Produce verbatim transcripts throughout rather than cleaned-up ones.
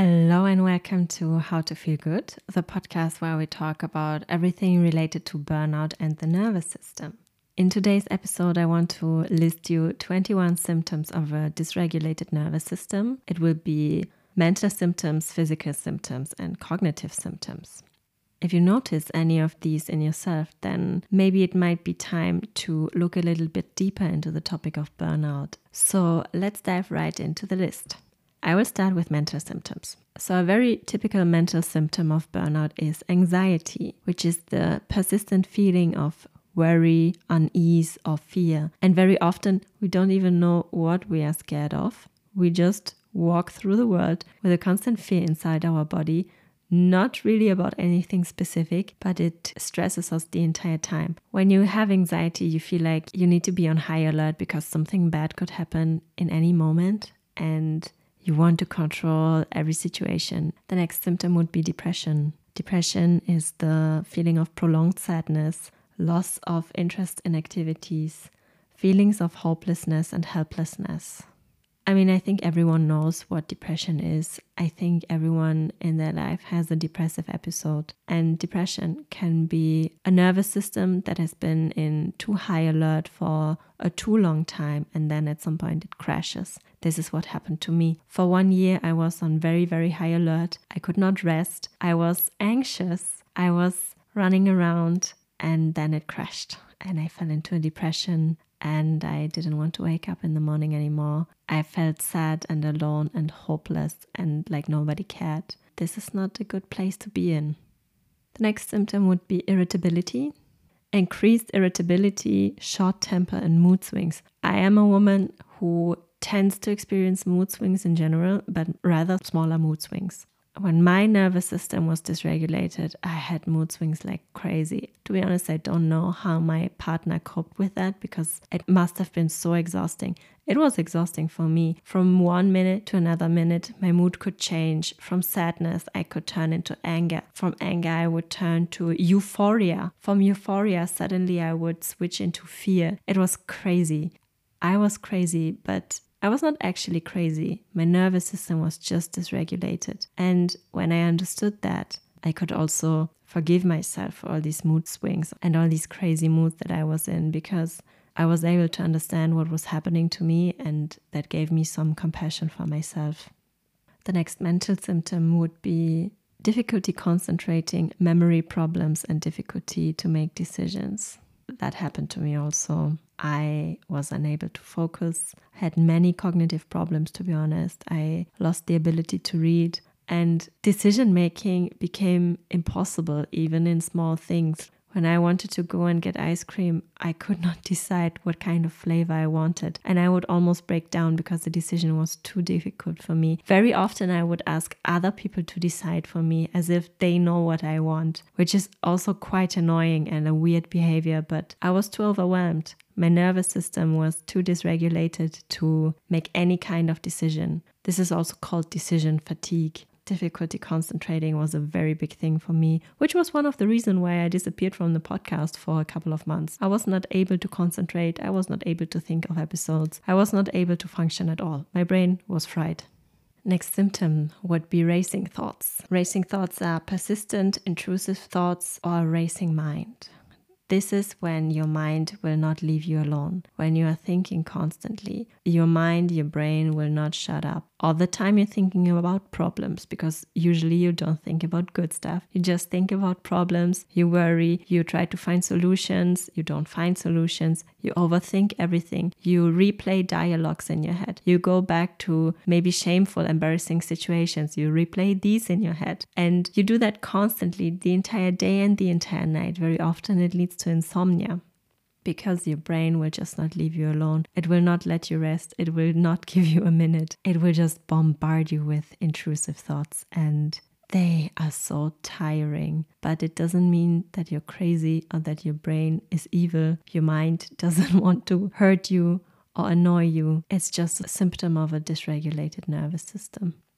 Hello and welcome to How to Feel Good, the podcast where we talk about everything related to burnout and the nervous system. In today's episode, I want to list you twenty-one symptoms of a dysregulated nervous system. It will be mental symptoms, physical symptoms, and cognitive symptoms. If you notice any of these in yourself, then maybe it might be time to look a little bit deeper into the topic of burnout. So let's dive right into the list. I will start with mental symptoms. So a very typical mental symptom of burnout is anxiety, which is the persistent feeling of worry, unease, or fear. And very often we don't even know what we are scared of. We just walk through the world with a constant fear inside our body, not really about anything specific, but it stresses us the entire time. When you have anxiety, you feel like you need to be on high alert because something bad could happen in any moment, and you want to control every situation. The next symptom would be depression. Depression is the feeling of prolonged sadness, loss of interest in activities, feelings of hopelessness and helplessness. I mean, I think everyone knows what depression is. I think everyone in their life has a depressive episode. And depression can be a nervous system that has been in too high alert for a too long time, and then at some point it crashes. This is what happened to me. For one year, I was on very, very high alert. I could not rest. I was anxious. I was running around, and then it crashed. And I fell into a depression. And I didn't want to wake up in the morning anymore. I felt sad and alone and hopeless and like nobody cared. This is not a good place to be in. The next symptom would be irritability. Increased irritability, short temper, and mood swings. I am a woman who tends to experience mood swings in general, but rather smaller mood swings. When my nervous system was dysregulated, I had mood swings like crazy. To be honest, I don't know how my partner coped with that because it must have been so exhausting. It was exhausting for me. From one minute to another minute, my mood could change. From sadness, I could turn into anger. From anger, I would turn to euphoria. From euphoria, suddenly I would switch into fear. It was crazy. I was crazy, but I was not actually crazy. My nervous system was just dysregulated. And when I understood that, I could also forgive myself for all these mood swings and all these crazy moods that I was in, because I was able to understand what was happening to me, and that gave me some compassion for myself. The next mental symptom would be difficulty concentrating, memory problems, and difficulty to make decisions. That happened to me also. I was unable to focus, had many cognitive problems, to be honest. I lost the ability to read, and decision making became impossible, even in small things. When I wanted to go and get ice cream, I could not decide what kind of flavor I wanted, and I would almost break down because the decision was too difficult for me. Very often I would ask other people to decide for me as if they know what I want, which is also quite annoying and a weird behavior, but I was too overwhelmed. My nervous system was too dysregulated to make any kind of decision. This is also called decision fatigue. Difficulty concentrating was a very big thing for me, which was one of the reasons why I disappeared from the podcast for a couple of months. I was not able to concentrate. I was not able to think of episodes. I was not able to function at all. My brain was fried. Next symptom would be racing thoughts. Racing thoughts are persistent, intrusive thoughts or a racing mind. This is when your mind will not leave you alone. When you are thinking constantly, your mind, your brain will not shut up. All the time you're thinking about problems, because usually you don't think about good stuff. You just think about problems, you worry, you try to find solutions, you don't find solutions, you overthink everything. You replay dialogues in your head. You go back to maybe shameful, embarrassing situations. You replay these in your head. And you do that constantly the entire day and the entire night. Very often it leads to insomnia, because your brain will just not leave you alone. It will not let you rest. It will not give you a minute. It will just bombard you with intrusive thoughts, and they are so tiring. But it doesn't mean that you're crazy or that your brain is evil. Your mind doesn't want to hurt you or annoy you. It's just a symptom of a dysregulated nervous system.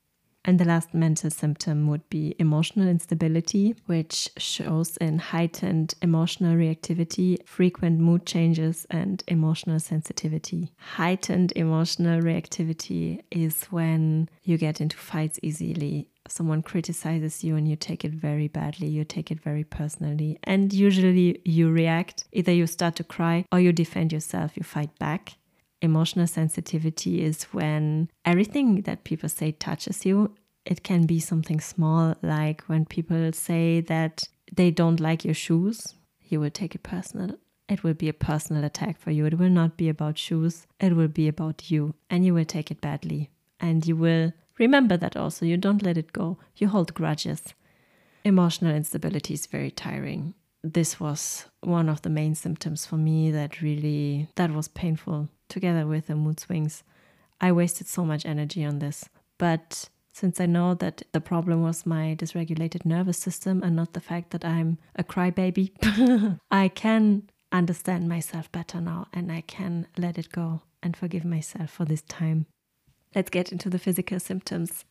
And the last mental symptom would be emotional instability, which shows in heightened emotional reactivity, frequent mood changes, and emotional sensitivity. Heightened emotional reactivity is when you get into fights easily. Someone criticizes you and you take it very badly, you take it very personally, and usually you react. Either you start to cry or you defend yourself, you fight back. Emotional sensitivity is when everything that people say touches you. It can be something small, like when people say that they don't like your shoes, you will take it personal. It will be a personal attack for you. It will not be about shoes. It will be about you, and you will take it badly. And you will remember that also. You don't let it go. You hold grudges. Emotional instability is very tiring. This was one of the main symptoms for me that really, that was painful. Together with the mood swings, I wasted so much energy on this. But since I know that the problem was my dysregulated nervous system and not the fact that I'm a crybaby, I can understand myself better now and I can let it go and forgive myself for this time. Let's get into the physical symptoms.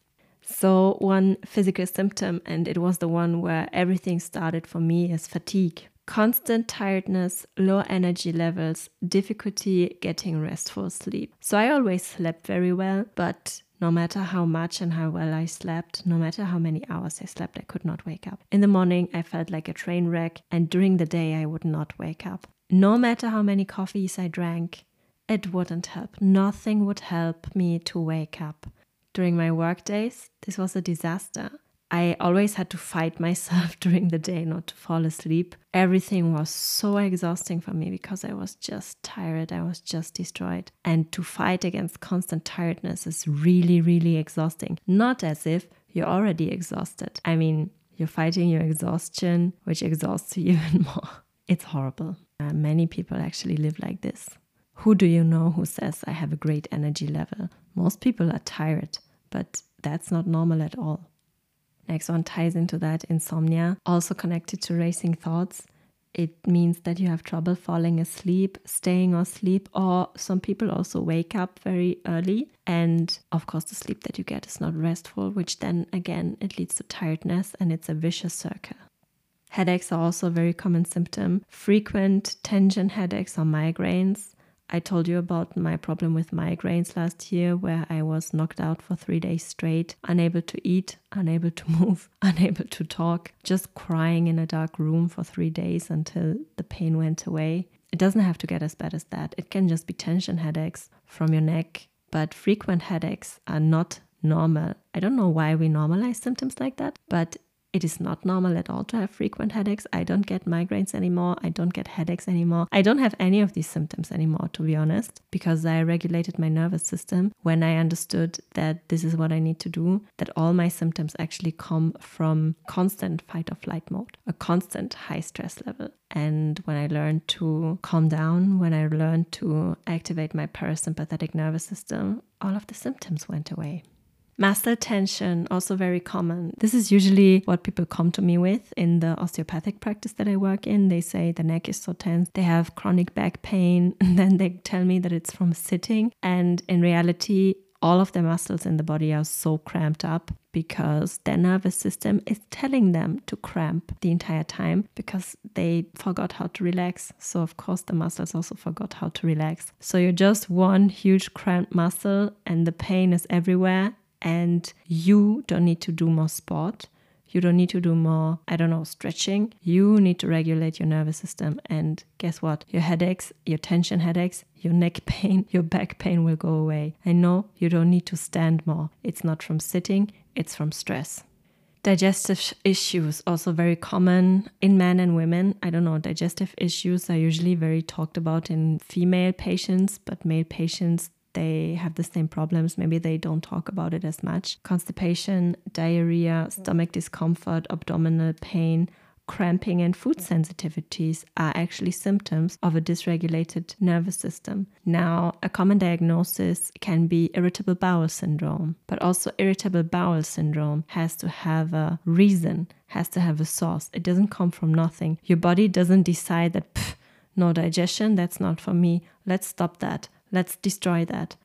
So one physical symptom, and it was the one where everything started for me, is fatigue. Constant tiredness, low energy levels, difficulty getting restful sleep. So I always slept very well, but no matter how much and how well I slept, no matter how many hours I slept, I could not wake up. In the morning, I felt like a train wreck, and during the day, I would not wake up. No matter how many coffees I drank, it wouldn't help. Nothing would help me to wake up. During my work days, this was a disaster. I always had to fight myself during the day not to fall asleep. Everything was so exhausting for me because I was just tired. I was just destroyed. And to fight against constant tiredness is really, really exhausting. Not as if you're already exhausted. I mean, you're fighting your exhaustion, which exhausts you even more. It's horrible. Uh, many people actually live like this. Who do you know who says, I have a great energy level? Most people are tired, but that's not normal at all. Next one ties into that, insomnia, also connected to racing thoughts. It means that you have trouble falling asleep, staying asleep, or some people also wake up very early. And of course, the sleep that you get is not restful, which then again, it leads to tiredness and it's a vicious circle. Headaches are also a very common symptom. Frequent tension headaches or migraines. I told you about my problem with migraines last year, where I was knocked out for three days straight, unable to eat, unable to move, unable to talk, just crying in a dark room for three days until the pain went away. It doesn't have to get as bad as that. It can just be tension headaches from your neck, but frequent headaches are not normal. I don't know why we normalize symptoms like that, but it is not normal at all to have frequent headaches. I don't get migraines anymore. I don't get headaches anymore. I don't have any of these symptoms anymore, to be honest, because I regulated my nervous system when I understood that this is what I need to do, that all my symptoms actually come from constant fight or flight mode, a constant high stress level. And when I learned to calm down, when I learned to activate my parasympathetic nervous system, all of the symptoms went away. Muscle tension, also very common. This is usually what people come to me with in the osteopathic practice that I work in. They say the neck is so tense, they have chronic back pain, and then they tell me that it's from sitting. And in reality, all of the muscles in the body are so cramped up because their nervous system is telling them to cramp the entire time because they forgot how to relax. So of course the muscles also forgot how to relax. So you're just one huge cramped muscle and the pain is everywhere. And you don't need to do more sport. You don't need to do more, I don't know, stretching. You need to regulate your nervous system. And guess what? Your headaches, your tension headaches, your neck pain, your back pain will go away. And no, you don't need to stand more. It's not from sitting, it's from stress. Digestive issues, also very common in men and women. I don't know, digestive issues are usually very talked about in female patients, but male patients, they have the same problems. Maybe they don't talk about it as much. Constipation, diarrhea, stomach discomfort, abdominal pain, cramping, and food sensitivities are actually symptoms of a dysregulated nervous system. Now, a common diagnosis can be irritable bowel syndrome, but also irritable bowel syndrome has to have a reason, has to have a source. It doesn't come from nothing. Your body doesn't decide that, no digestion, that's not for me. Let's stop that. Let's destroy that.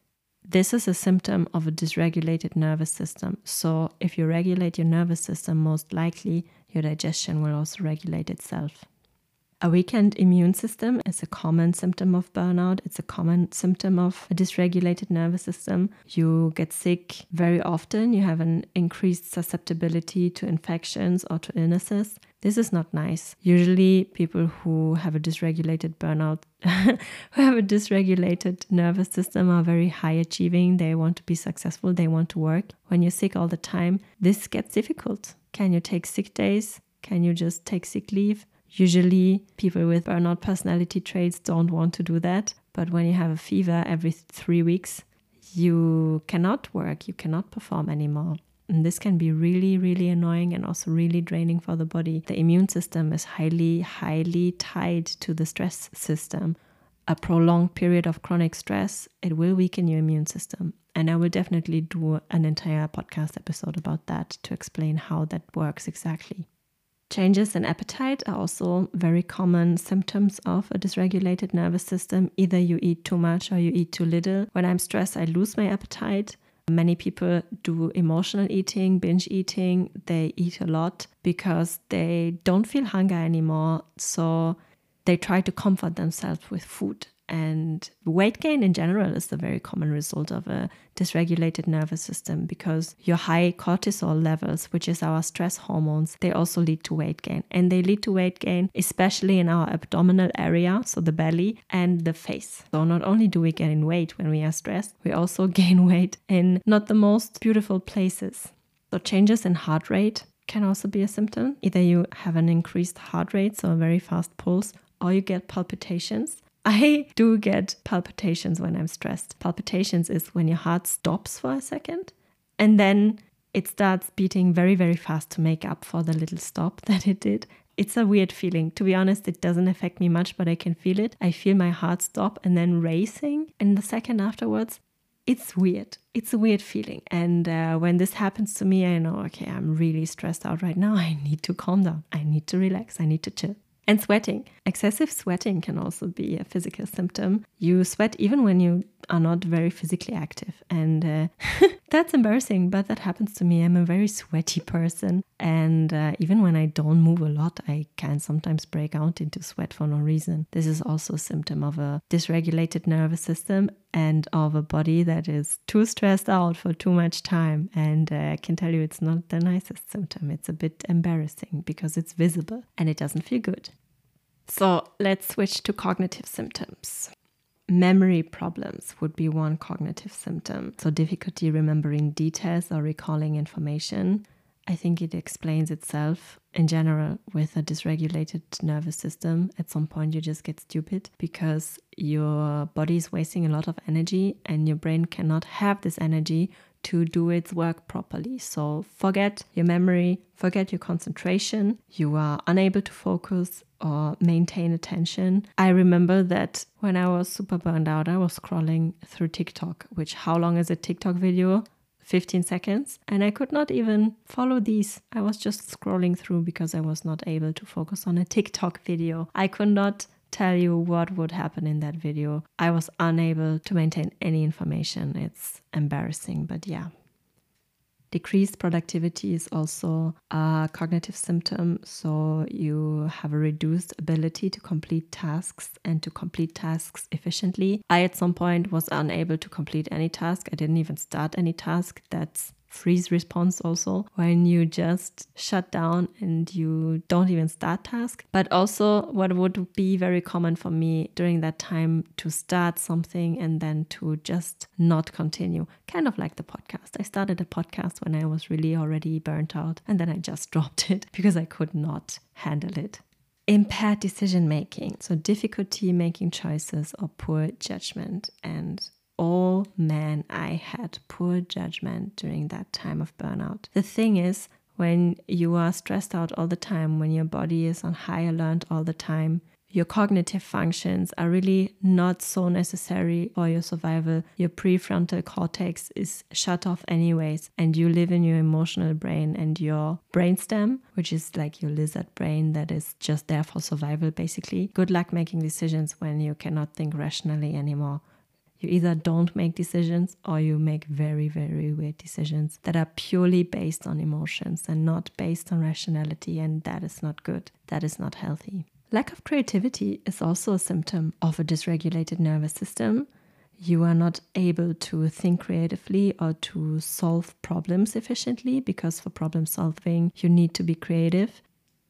This is a symptom of a dysregulated nervous system. So if you regulate your nervous system, most likely your digestion will also regulate itself. A weakened immune system is a common symptom of burnout. It's a common symptom of a dysregulated nervous system. You get sick very often. You have an increased susceptibility to infections or to illnesses. This is not nice. Usually people who have a dysregulated burnout, who have a dysregulated nervous system are very high achieving. They want to be successful. They want to work. When you're sick all the time, this gets difficult. Can you take sick days? Can you just take sick leave? Usually people with burnout personality traits don't want to do that. But when you have a fever every three weeks, you cannot work, you cannot perform anymore. And this can be really, really annoying and also really draining for the body. The immune system is highly, highly tied to the stress system. A prolonged period of chronic stress, it will weaken your immune system. And I will definitely do an entire podcast episode about that to explain how that works exactly. Changes in appetite are also very common symptoms of a dysregulated nervous system. Either you eat too much or you eat too little. When I'm stressed, I lose my appetite. Many people do emotional eating, binge eating. They eat a lot because they don't feel hunger anymore. So they try to comfort themselves with food. And weight gain in general is the very common result of a dysregulated nervous system, because your high cortisol levels, which is our stress hormones, they also lead to weight gain. And they lead to weight gain, especially in our abdominal area, so the belly and the face. So not only do we gain weight when we are stressed, we also gain weight in not the most beautiful places. So changes in heart rate can also be a symptom. Either you have an increased heart rate, so a very fast pulse, or you get palpitations. I do get palpitations when I'm stressed. Palpitations is when your heart stops for a second and then it starts beating very, very fast to make up for the little stop that it did. It's a weird feeling. To be honest, it doesn't affect me much, but I can feel it. I feel my heart stop and then racing in the second afterwards. It's weird. It's a weird feeling. And uh, when this happens to me, I know, okay, I'm really stressed out right now. I need to calm down. I need to relax. I need to chill. And sweating. Excessive sweating can also be a physical symptom. You sweat even when you are not very physically active. And uh, that's embarrassing, but that happens to me. I'm a very sweaty person. And uh, even when I don't move a lot, I can sometimes break out into sweat for no reason. This is also a symptom of a dysregulated nervous system and of a body that is too stressed out for too much time. And uh, I can tell you it's not the nicest symptom. It's a bit embarrassing because it's visible and it doesn't feel good. So let's switch to cognitive symptoms. Memory problems would be one cognitive symptom. So difficulty remembering details or recalling information. I think it explains itself in general with a dysregulated nervous system. At some point you just get stupid because your body is wasting a lot of energy and your brain cannot have this energy to do its work properly. So forget your memory, forget your concentration. You are unable to focus or maintain attention. I remember that when I was super burned out, I was scrolling through TikTok, which how long is a TikTok video? fifteen seconds. And I could not even follow these. I was just scrolling through because I was not able to focus on a TikTok video. I could not tell you what would happen in that video. I was unable to maintain any information. It's embarrassing, but yeah. Decreased productivity is also a cognitive symptom. So you have a reduced ability to complete tasks and to complete tasks efficiently. I at some point was unable to complete any task. I didn't even start any task. That's freeze response also, when you just shut down and you don't even start task. But also what would be very common for me during that time to start something and then to just not continue. Kind of like the podcast. I started a podcast when I was really already burnt out and then I just dropped it because I could not handle it. Impaired decision making. So difficulty making choices or poor judgment. And oh man, I had poor judgment during that time of burnout. The thing is, when you are stressed out all the time, when your body is on high alert all the time, your cognitive functions are really not so necessary for your survival. Your prefrontal cortex is shut off anyways, and you live in your emotional brain, and your brainstem, which is like your lizard brain that is just there for survival basically. Good luck making decisions when you cannot think rationally anymore. You either don't make decisions or you make very, very weird decisions that are purely based on emotions and not based on rationality, and that is not good. That is not healthy. Lack of creativity is also a symptom of a dysregulated nervous system. You are not able to think creatively or to solve problems efficiently, because for problem solving, you need to be creative.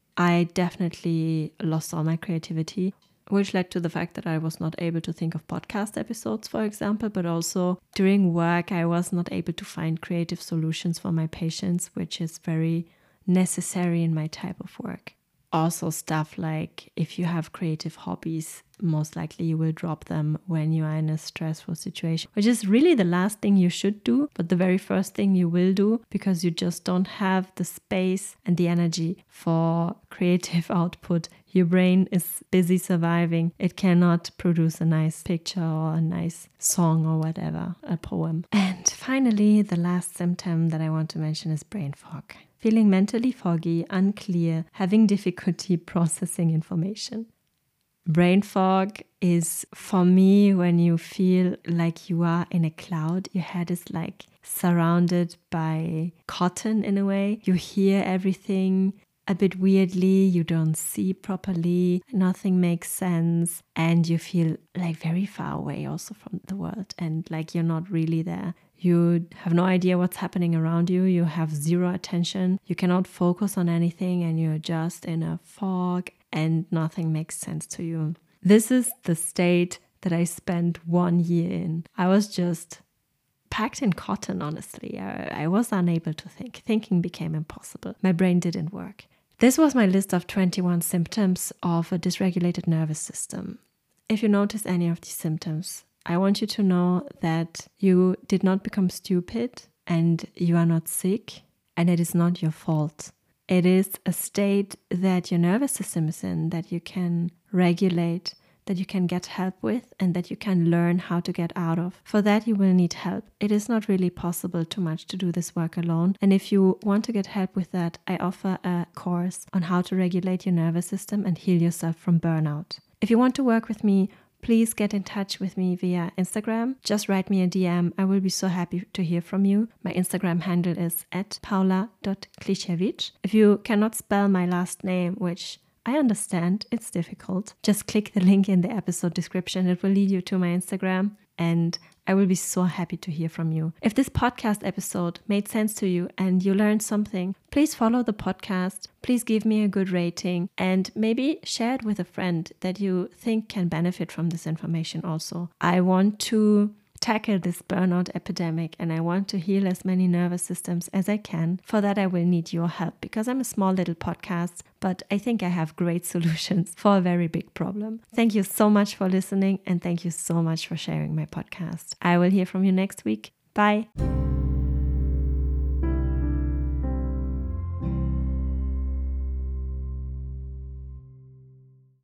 I definitely lost all my creativity, which led to the fact that I was not able to think of podcast episodes, for example, but also during work, I was not able to find creative solutions for my patients, which is very necessary in my type of work. Also stuff like if you have creative hobbies, most likely you will drop them when you are in a stressful situation, which is really the last thing you should do, but the very first thing you will do, because you just don't have the space and the energy for creative output. Your brain is busy surviving. It cannot produce a nice picture or a nice song or whatever, a poem. And finally, the last symptom that I want to mention is brain fog. Feeling mentally foggy, unclear, having difficulty processing information. Brain fog is, for me, when you feel like you are in a cloud. Your head is like surrounded by cotton in a way. You hear everything a bit weirdly, you don't see properly, nothing makes sense, and you feel like very far away also from the world, and like you're not really there. You have no idea what's happening around you. You have zero attention. You cannot focus on anything, and you're just in a fog and nothing makes sense to you. This is the state that I spent one year in. I was just packed in cotton, honestly. I, I was unable to think. Thinking became impossible. My brain didn't work. This was my list of twenty-one symptoms of a dysregulated nervous system. If you notice any of these symptoms, I want you to know that you did not become stupid and you are not sick, and it is not your fault. It is a state that your nervous system is in, that you can regulate, that you can get help with, and that you can learn how to get out of. For that, you will need help. It is not really possible too much to do this work alone. And if you want to get help with that, I offer a course on how to regulate your nervous system and heal yourself from burnout. If you want to work with me, please get in touch with me via Instagram. Just write me a D M. I will be so happy to hear from you. My Instagram handle is at paula dot klichewicz. If you cannot spell my last name, which I understand, it's difficult, just click the link in the episode description. It will lead you to my Instagram, and I will be so happy to hear from you. If this podcast episode made sense to you and you learned something, please follow the podcast. Please give me a good rating, and maybe share it with a friend that you think can benefit from this information also. I want to tackle this burnout epidemic, and I want to heal as many nervous systems as I can. For that, I will need your help, because I'm a small little podcast, but I think I have great solutions for a very big problem. Thank you so much for listening, and thank you so much for sharing my podcast. I will hear from you next week. Bye.